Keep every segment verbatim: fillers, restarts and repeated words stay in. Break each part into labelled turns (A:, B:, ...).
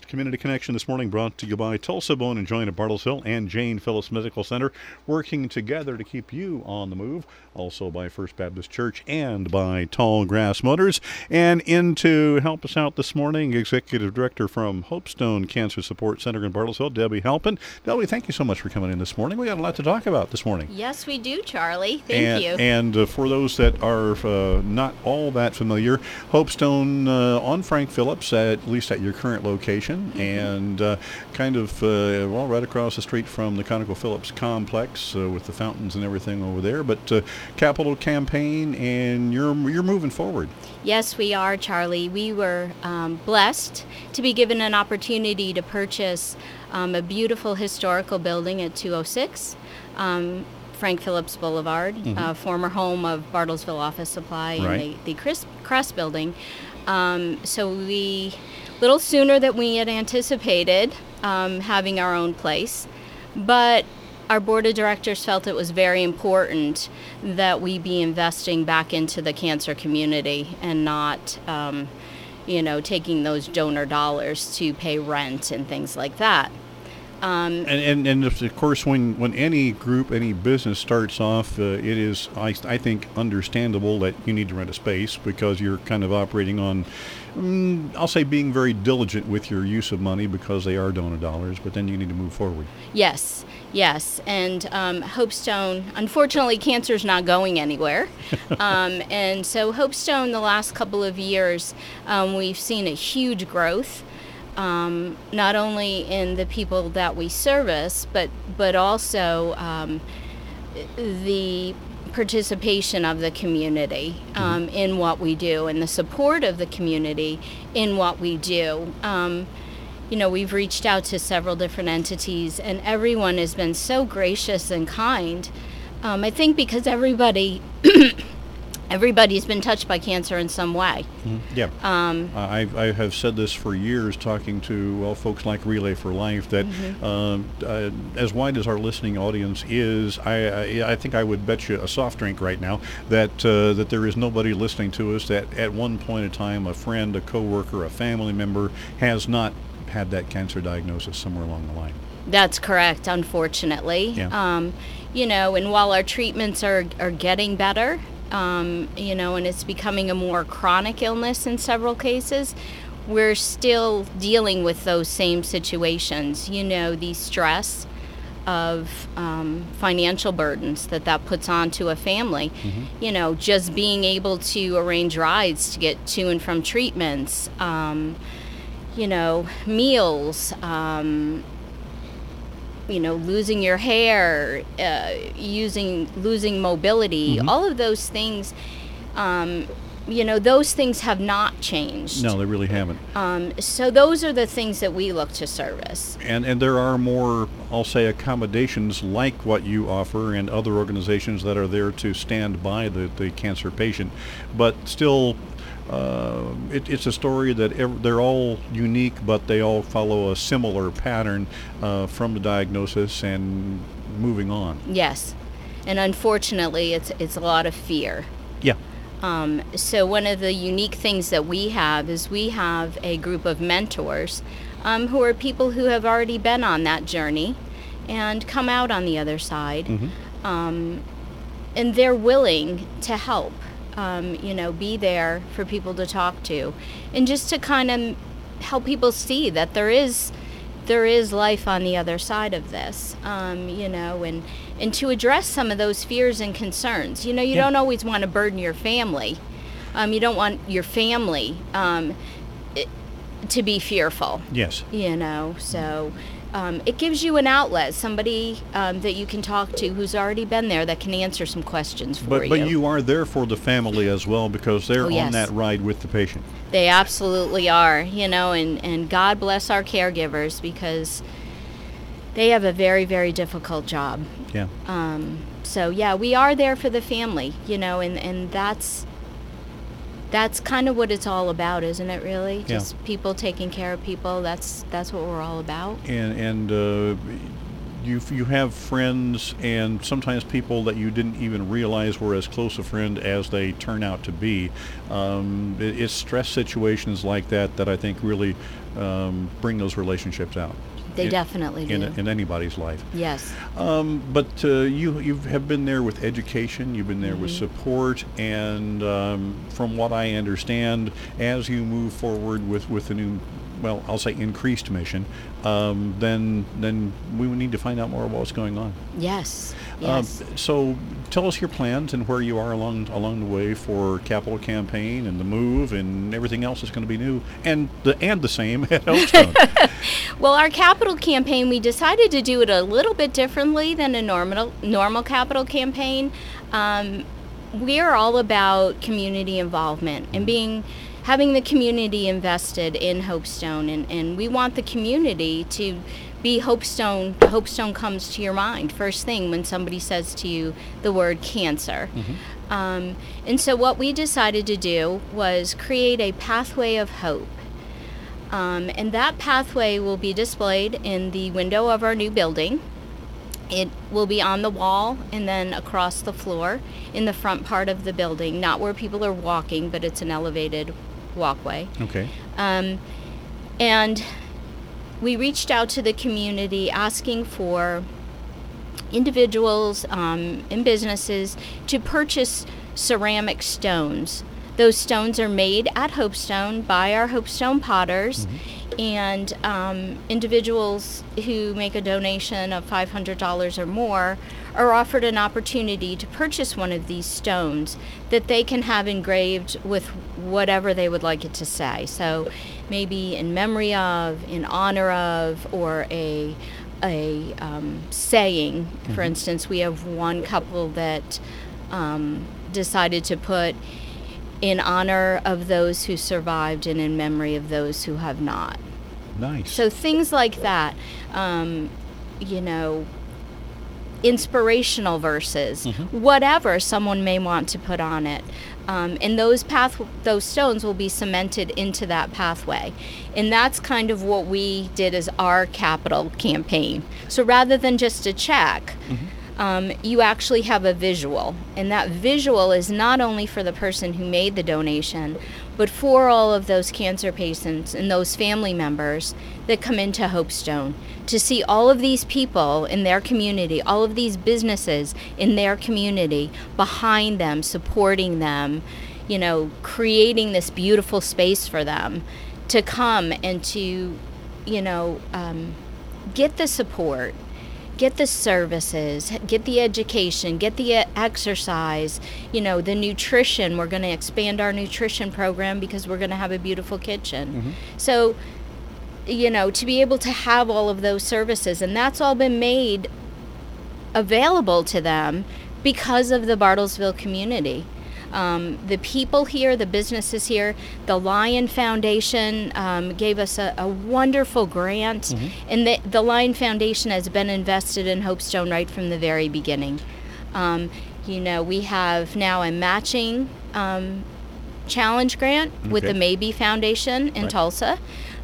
A: Community Connection this morning brought to you by Tulsa Bone and Joint of Bartlesville and Jane Phillips Medical Center, working together to keep you on the move. Also by First Baptist Church and by Tall Grass Motors. And in to help us out this morning, Executive Director from Hopestone Cancer Support Center in Bartlesville, Debbie Halpin. Debbie, thank you so much for coming in this morning. We got a lot to talk about this morning.
B: Yes, we do, Charlie. Thank
A: and,
B: you.
A: And uh, for those that are uh, not all that familiar, Hopestone uh, on Frank Phillips, at least at your current location, mm-hmm. and uh, kind of uh, well right across the street from the ConocoPhillips complex uh, with the fountains and everything over there. But uh, capital campaign, and you're you're moving forward.
B: Yes, we are, Charlie. We were um, blessed to be given an opportunity to purchase um, a beautiful historical building at two oh six um, Frank Phillips Boulevard, mm-hmm. uh, former home of Bartlesville Office Supply,
A: right.
B: and the, the Chris, Crest Building. Um, so we, a little sooner than we had anticipated, um, having our own place, but our board of directors felt it was very important that we be investing back into the cancer community and not, um, you know, taking those donor dollars to pay rent and things like that. Um,
A: and, and and of course, when, when any group, any business starts off, uh, it is, I, I think, understandable that you need to rent a space because you're kind of operating on, mm, I'll say, being very diligent with your use of money because they are donor dollars, but then you need to move forward.
B: Yes, yes. And um, Hopestone, unfortunately, cancer's not going anywhere. um, and so Hopestone, the last couple of years, um, we've seen a huge growth. Um, not only in the people that we service, but but also um, the participation of the community um, mm-hmm. in what we do, and the support of the community in what we do. Um, you know, we've reached out to several different entities, and everyone has been so gracious and kind. Um, I think because everybody. Everybody's been touched by cancer in some way.
A: Mm-hmm. Yeah. Um, I, I have said this for years, talking to well folks like Relay for Life, that mm-hmm. uh, uh, as wide as our listening audience is, I, I I think I would bet you a soft drink right now that uh, that there is nobody listening to us that at one point in time, a friend, a coworker, a family member has not had that cancer diagnosis somewhere along the line.
B: That's correct, unfortunately.
A: Yeah.
B: Um, you know, and while our treatments are are getting better, Um, you know, and it's becoming a more chronic illness in several cases, we're still dealing with those same situations. You know, the stress of um, financial burdens that that puts onto a family. Mm-hmm. You know, just being able to arrange rides to get to and from treatments, um, you know, meals, um, you know, losing your hair, uh, using, losing mobility, mm-hmm. all of those things, um, you know, those things have not changed.
A: No, they really haven't.
B: Um, so those are the things that we look to service.
A: And and there are more, I'll say, accommodations like what you offer and other organizations that are there to stand by the, the cancer patient, but still, Uh, it, it's a story that ev- they're all unique, but they all follow a similar pattern uh, from the diagnosis and moving on.
B: Yes, and unfortunately, it's it's a lot of fear.
A: Yeah.
B: Um, so one of the unique things that we have is we have a group of mentors um, who are people who have already been on that journey and come out on the other side, mm-hmm. um, and they're willing to help. Um, you know, be there for people to talk to, and just to kind of help people see that there is there is life on the other side of this, um, you know, and, and to address some of those fears and concerns. You know, you yeah. don't always want to burden your family. Um, you don't want your family um, it, to be fearful.
A: Yes.
B: You know, so... Um, it gives you an outlet, somebody um, that you can talk to who's already been there that can answer some questions for
A: but,
B: you.
A: But you are there for the family as well because they're
B: oh, yes.
A: on that ride with the patient.
B: They absolutely are, you know, and, and God bless our caregivers because they have a very, very difficult job.
A: Yeah.
B: Um, so, yeah, we are there for the family, you know, and, and that's... That's kind of what it's all about, isn't it, really?
A: Yeah.
B: Just people taking care of people. That's that's what we're all about.
A: And and uh, you you have friends and sometimes people that you didn't even realize were as close a friend as they turn out to be. Um, it, it's stress situations like that that I think really um, bring those relationships out.
B: They
A: in,
B: definitely do.
A: In, in anybody's life.
B: Yes.
A: Um, but uh, you you have been there with education, you've been there
B: mm-hmm.
A: with support, and um, from what I understand, as you move forward with, with the new, well, I'll say increased mission, um, then then we need to find out more about what's going on.
B: Yes. Yes.
A: Um, so tell us your plans and where you are along along the way for Capital Campaign and the move and everything else that's going to be new and the and the same at Hopestone.
B: Well, our capital campaign, we decided to do it a little bit differently than a normal normal capital campaign. Um, we're all about community involvement and being having the community invested in Hopestone, and, and we want the community to be Hopestone. Hopestone comes to your mind first thing when somebody says to you the word cancer. Mm-hmm. Um, and so what we decided to do was create a pathway of hope. Um, and that pathway will be displayed in the window of our new building. It will be on the wall and then across the floor in the front part of the building, not where people are walking, but it's an elevated walkway.
A: Okay.
B: Um, and we reached out to the community asking for individuals um, and businesses to purchase ceramic stones. Those stones are made at Hopestone by our Hopestone potters, mm-hmm. and um, individuals who make a donation of five hundred dollars or more are offered an opportunity to purchase one of these stones that they can have engraved with whatever they would like it to say. So maybe in memory of, in honor of, or a a um, saying. Mm-hmm. For instance, we have one couple that um, decided to put in honor of those who survived and in memory of those who have not.
A: Nice.
B: So things like that, um, you know, inspirational verses, mm-hmm. whatever someone may want to put on it. Um, and those path, those stones will be cemented into that pathway. And that's kind of what we did as our capital campaign. So rather than just a check, mm-hmm. Um, you actually have a visual, and that visual is not only for the person who made the donation, but for all of those cancer patients and those family members that come into Hopestone to see all of these people in their community, all of these businesses in their community behind them, supporting them, you know, creating this beautiful space for them to come and to, you know, um, get the support, get the services, get the education, get the exercise, you know, the nutrition. We're going to expand our nutrition program because we're going to have a beautiful kitchen. Mm-hmm. So, you know, to be able to have all of those services, and that's all been made available to them because of the Bartlesville community. Um, the people here, the businesses here, the Lion Foundation um, gave us a, a wonderful grant, mm-hmm. and the, the Lion Foundation has been invested in Hopestone right from the very beginning. Um, you know, we have now a matching um, challenge grant okay. with the Maybe Foundation in right. Tulsa.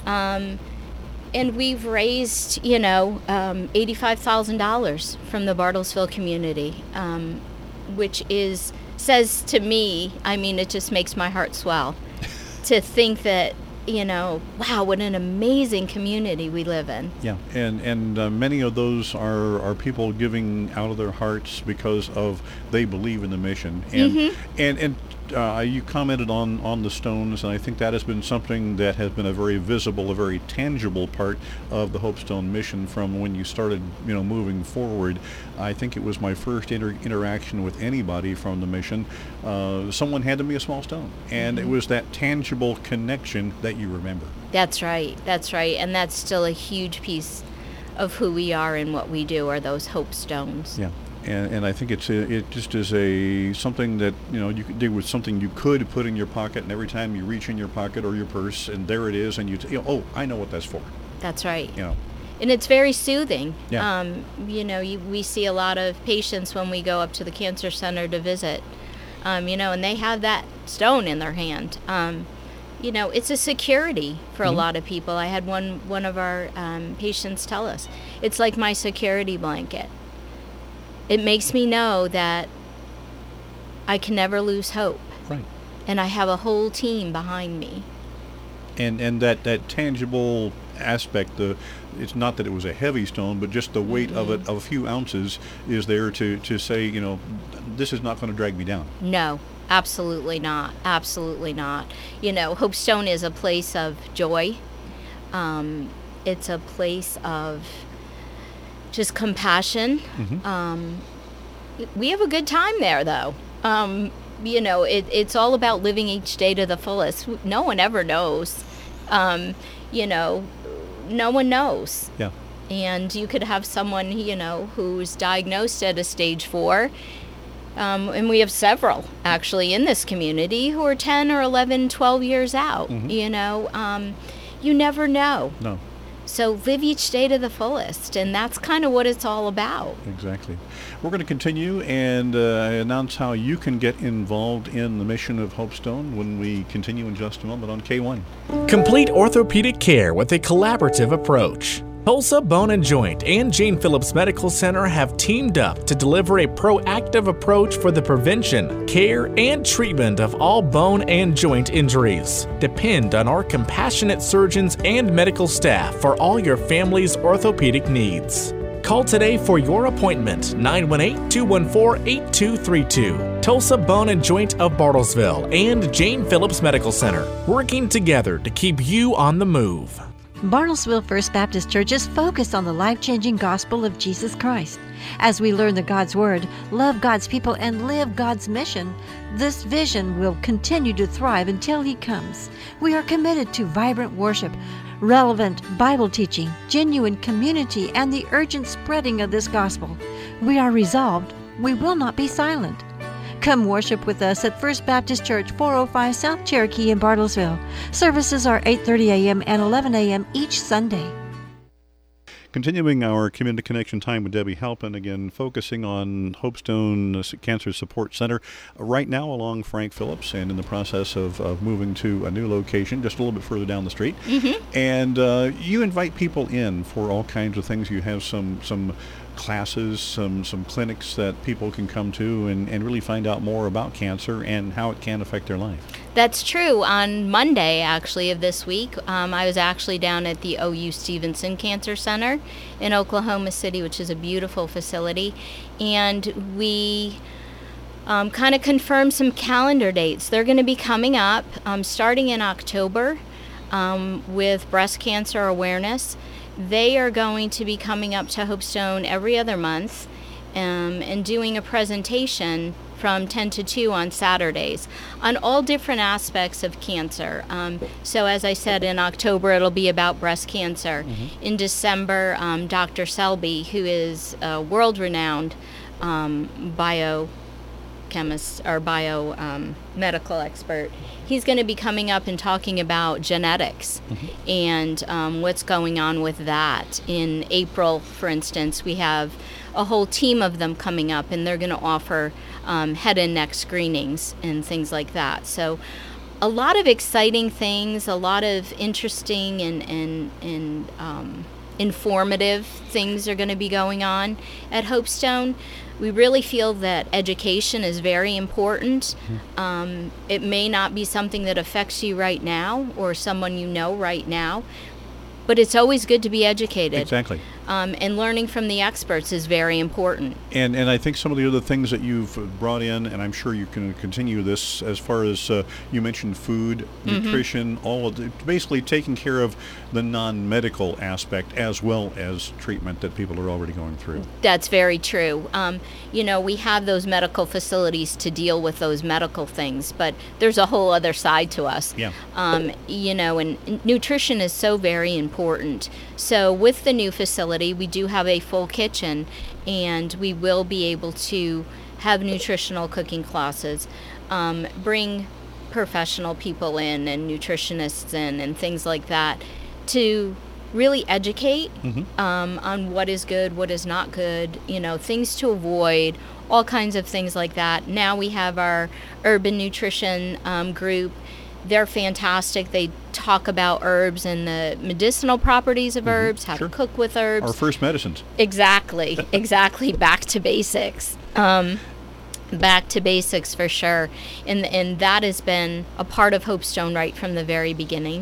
B: Um, and we've raised, you know, um, eighty-five thousand dollars from the Bartlesville community, um, which is... says to me, I mean, it just makes my heart swell to think that, you know, wow, what an amazing community we live in.
A: Yeah, and and uh, many of those are, are people giving out of their hearts because of they believe in the mission. And mm-hmm. and and uh, you commented on, on the stones, and I think that has been something that has been a very visible, a very tangible part of the Hopestone mission from when you started, you know, moving forward. I think it was my first inter- interaction with anybody from the mission. Uh, someone handed me a small stone, and mm-hmm. it was that tangible connection that you remember.
B: That's right. That's right. And that's still a huge piece of who we are and what we do, are those hope stones.
A: Yeah. And, and I think it's a, it just is a something that, you know, you could do with something you could put in your pocket, and every time you reach in your pocket or your purse, and there it is, and you, t- you know, oh, I know what that's for.
B: That's right.
A: You know.
B: And it's very soothing.
A: Yeah.
B: Um, you know, you, we see a lot of patients when we go up to the cancer center to visit, um, you know, and they have that stone in their hand. Um, you know, it's a security for mm-hmm. a lot of people. I had one, one of our um, patients tell us, it's like my security blanket. It makes me know that I can never lose hope.
A: Right.
B: And I have a whole team behind me.
A: And and that, that tangible aspect, the it's not that it was a heavy stone, but just the weight mm-hmm. of it, of a few ounces, is there to, to say, you know, this is not going to drag me down.
B: No, absolutely not. Absolutely not. You know, Hope Stone is a place of joy. Um, it's a place of just compassion. Mm-hmm. Um, we have a good time there, though. Um, you know, it, it's all about living each day to the fullest. No one ever knows. Um, you know, no one knows.
A: Yeah.
B: And you could have someone, you know, who's diagnosed at a stage four. Um, and we have several, actually, in this community who are ten or eleven, twelve years out. Mm-hmm. You know, um, you never know.
A: No.
B: So live each day to the fullest, and that's kind of what it's all about.
A: Exactly. We're going to continue and uh, announce how you can get involved in the mission of Hope Stone when we continue in just a moment on K one.
C: Complete orthopedic care with a collaborative approach. Tulsa Bone and Joint and Jane Phillips Medical Center have teamed up to deliver a proactive approach for the prevention, care, and treatment of all bone and joint injuries. Depend on our compassionate surgeons and medical staff for all your family's orthopedic needs. Call today for your appointment, nine one eight, two one four, eight two three two. Tulsa Bone and Joint of Bartlesville and Jane Phillips Medical Center, working together to keep you on the move.
D: Bartlesville First Baptist Church is focused on the life-changing gospel of Jesus Christ. As we learn the God's Word, love God's people, and live God's mission, this vision will continue to thrive until He comes. We are committed to vibrant worship, relevant Bible teaching, genuine community, and the urgent spreading of this gospel. We are resolved. We will not be silent. Come worship with us at First Baptist Church, four oh five South Cherokee in Bartlesville. Services are eight thirty a.m. and eleven a.m. each Sunday.
A: Continuing our Community Connection time with Debbie Halpin, again focusing on Hope Stone Cancer Support Center, right now along Frank Phillips, and in the process of, of moving to a new location just a little bit further down the street. Mm-hmm. And uh, you invite people in for all kinds of things. You have some some classes, some some clinics that people can come to and, and really find out more about cancer and how it can affect their life.
B: That's true. On Monday, actually, of this week, um, I was actually down at the O U Stevenson Cancer Center in Oklahoma City, which is a beautiful facility, and we um, kind of confirmed some calendar dates. They're going to be coming up um, starting in October um, with breast cancer awareness. They are going to be coming up to Hope Stone every other month um, and doing a presentation from ten to two on Saturdays on all different aspects of cancer. Um, so as I said, in October it'll be about breast cancer. Mm-hmm. In December, um, Doctor Selby, who is a world-renowned um, biochemist or bio um, medical expert, he's going to be coming up and talking about genetics mm-hmm. and um, what's going on with that. In April, for instance, we have a whole team of them coming up, and they're going to offer um, head and neck screenings and things like that. So a lot of exciting things, a lot of interesting and, and, and um, informative things are going to be going on at Hope Stone. We really feel that education is very important. Mm-hmm. Um, it may not be something that affects you right now or someone you know right now, but it's always good to be educated.
A: Exactly.
B: Um, and learning from the experts is very important.
A: And and I think some of the other things that you've brought in, and I'm sure you can continue this as far as uh, you mentioned food, mm-hmm. nutrition, all of the, basically taking care of the non-medical aspect as well as treatment that people are already going through.
B: That's very true. Um, you know, we have those medical facilities to deal with those medical things, but there's a whole other side to us.
A: Yeah.
B: Um, you know, and nutrition is so very important. So with the new facility, we do have a full kitchen, and we will be able to have nutritional cooking classes, um, bring professional people in and nutritionists in and things like that to really educate mm-hmm. um, on what is good, what is not good, you know, things to avoid, all kinds of things like that. Now we have our urban nutrition um, group. They're fantastic. They talk about herbs and the medicinal properties of mm-hmm. herbs, how
A: sure.
B: to cook with herbs.
A: Our first medicines.
B: Exactly, exactly. Back to basics. Um, back to basics for sure. And and that has been a part of Hope Stone right from the very beginning.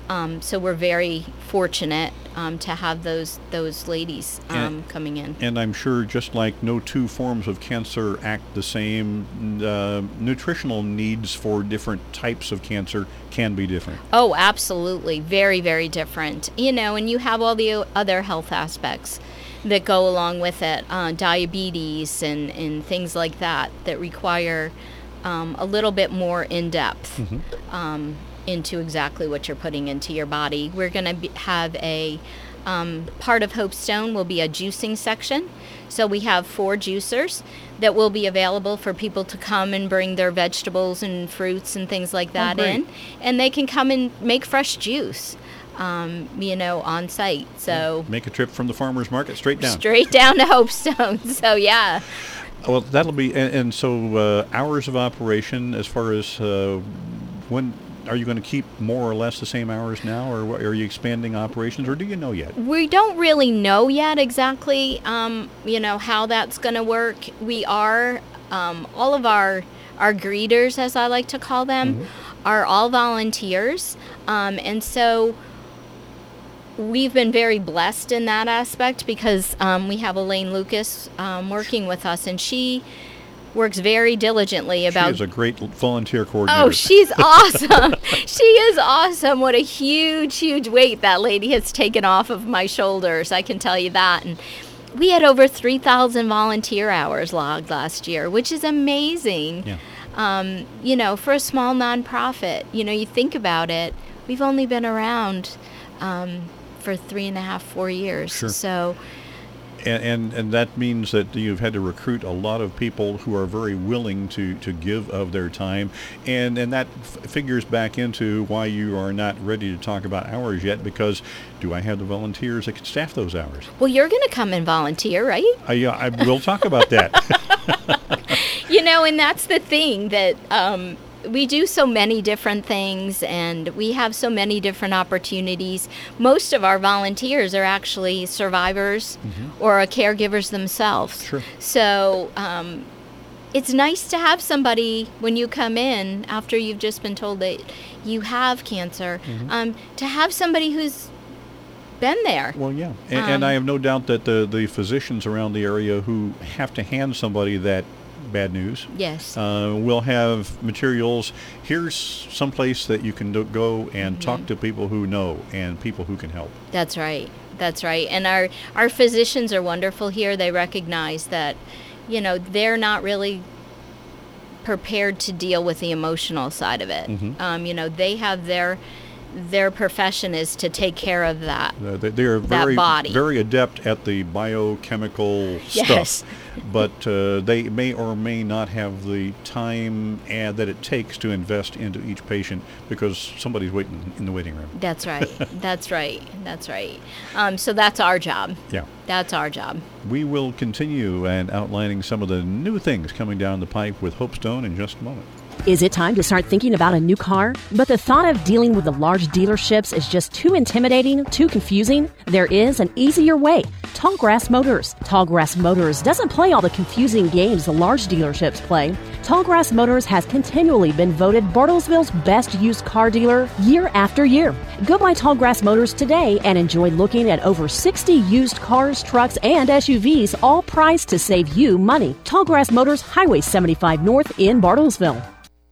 B: Um, so we're very fortunate um, to have those those ladies um,
A: and,
B: coming in.
A: And I'm sure just like no two forms of cancer act the same, uh, nutritional needs for different types of cancer can be different.
B: Oh, absolutely. Very, very different. You know, and you have all the other health aspects that go along with it, uh, diabetes and, and things like that, that require um, a little bit more in-depth mm-hmm. um, into exactly what you're putting into your body. We're going to have a, um, part of Hopestone will be a juicing section. So we have four juicers that will be available for people to come and bring their vegetables and fruits and things like that
A: oh,
B: in. And they can come and make fresh juice. Um, you know, on site. So
A: make a trip from the farmer's market straight down.
B: Straight down to Hopestone. So yeah.
A: Well, that'll be, and, and so uh, hours of operation as far as uh, when are you going to keep more or less the same hours now, or what, are you expanding operations, or do you know yet?
B: We don't really know yet exactly, um, you know, how that's going to work. We are, um, all of our our greeters, as I like to call them, mm-hmm. are all volunteers, um, and so we've been very blessed in that aspect because um, we have Elaine Lucas um, working with us, and she works very diligently about...
A: She is a great volunteer coordinator.
B: Oh, she's awesome. She is awesome. What a huge, huge weight that lady has taken off of my shoulders, I can tell you that. And we had over three thousand volunteer hours logged last year, which is amazing.
A: Yeah.
B: Um, you know, for a small nonprofit, you know, you think about it, we've only been around... Um, for three and a half, four years.
A: Sure.
B: So,
A: and, and and that means that you've had to recruit a lot of people who are very willing to, to give of their time, and and that f- figures back into why you are not ready to talk about hours yet, because do I have the volunteers that can staff those hours?
B: Well, you're going to come and volunteer, right?
A: I, uh, I will talk about that.
B: You know, and that's the thing that um, we do so many different things, and we have so many different opportunities. Most of our volunteers are actually survivors mm-hmm. or are caregivers themselves.
A: Sure.
B: So um, it's nice to have somebody when you come in after you've just been told that you have cancer, mm-hmm. um, to have somebody who's been there.
A: Well, yeah. And,
B: um,
A: and I have no doubt that the, the physicians around the area who have to hand somebody that bad news.
B: Yes.
A: Uh, we'll have materials. Here's someplace that you can do, go and mm-hmm. talk to people who know and people who can help.
B: That's right. That's right. And our, our physicians are wonderful here. They recognize that, you know, they're not really prepared to deal with the emotional side of it. Mm-hmm. Um, you know, they have their... Their profession is to take care of that.
A: Uh, they, they are very,
B: body.
A: very adept at the biochemical
B: yes.
A: stuff, but uh, they may or may not have the time and that it takes to invest into each patient because somebody's waiting in the waiting room.
B: That's right. That's right. That's right. Um, so that's our job.
A: Yeah.
B: That's our job.
A: We will continue and outlining some of the new things coming down the pipe with Hopestone in just a moment.
E: Is it time to start thinking about a new car? But the thought of dealing with the large dealerships is just too intimidating, too confusing? There is an easier way. Tallgrass Motors. Tallgrass Motors doesn't play all the confusing games the large dealerships play. Tallgrass Motors has continually been voted Bartlesville's best used car dealer year after year. Go by Tallgrass Motors today and enjoy looking at over sixty used cars, trucks, and S U Vs, all priced to save you money. Tallgrass Motors, Highway seventy-five North in Bartlesville.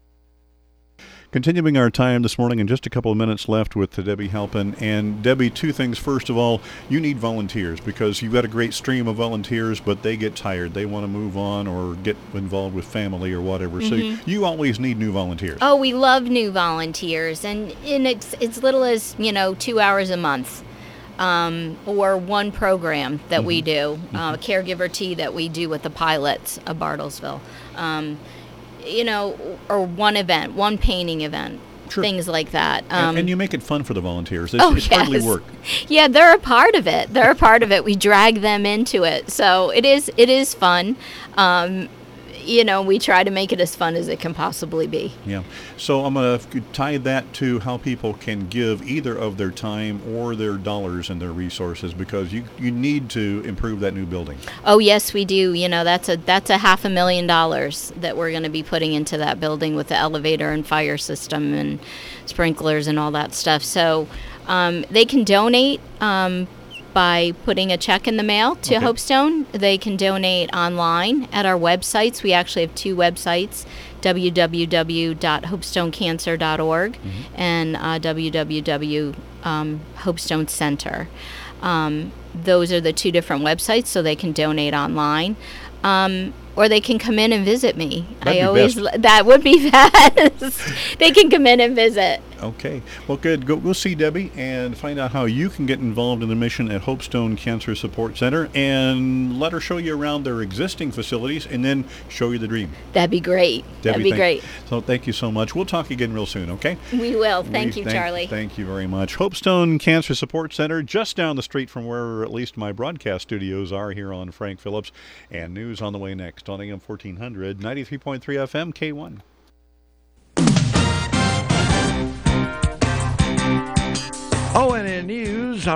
A: Continuing our time this morning, in just a couple of minutes left with Debbie Halpin. And Debbie, two things. First of all, you need volunteers because you've got a great stream of volunteers, but they get tired. They want to move on or get involved with family or whatever. Mm-hmm. So you always need new volunteers.
B: Oh, we love new volunteers. And, and it's as little as, you know, two hours a month. Um, or one program that mm-hmm. we do, mm-hmm. uh, Caregiver Tea that we do with the pilots of Bartlesville. Um, you know, or one event, one painting event, sure. Things like that. Um,
A: and, and you make it fun for the volunteers. It's,
B: oh,
A: it's
B: yes.
A: hardly work.
B: Yeah, they're a part of it. They're a part of it. We drag them into it. So it is it is fun. Um, you know, we try to make it as fun as it can possibly be.
A: Yeah. So I'm going to tie that to how people can give either of their time or their dollars and their resources, because you, you need to improve that new building.
B: Oh, yes, we do. You know, that's a that's a half a million dollars that we're going to be putting into that building with the elevator and fire system and sprinklers and all that stuff. So um, they can donate um, by putting a check in the mail to
A: Okay.
B: Hopestone. They can donate online at our websites. We actually have two websites, w w w dot hopestone cancer dot org mm-hmm. and uh, w w w dot hopestone center. Um, those are the two different websites, so they can donate online. Um, or they can come in and visit me.
A: That'd
B: I
A: be
B: always
A: best.
B: that would be best. They can come in and visit.
A: Okay. Well, good. Go, go see Debbie and find out how you can get involved in the mission at Hopestone Cancer Support Center, and let her show you around their existing facilities and then show you the dream.
B: That'd be great.
A: Debbie,
B: That'd be
A: thank,
B: great.
A: So thank you so much. We'll talk again real soon, okay?
B: We will. Thank
A: We
B: you, Charlie.
A: Thank you very much. Hopestone Cancer Support Center, just down the street from where at least my broadcast studios are here on Frank Phillips. And news on the way next on A M fourteen hundred, ninety-three point three F M, K one.
F: O N N News.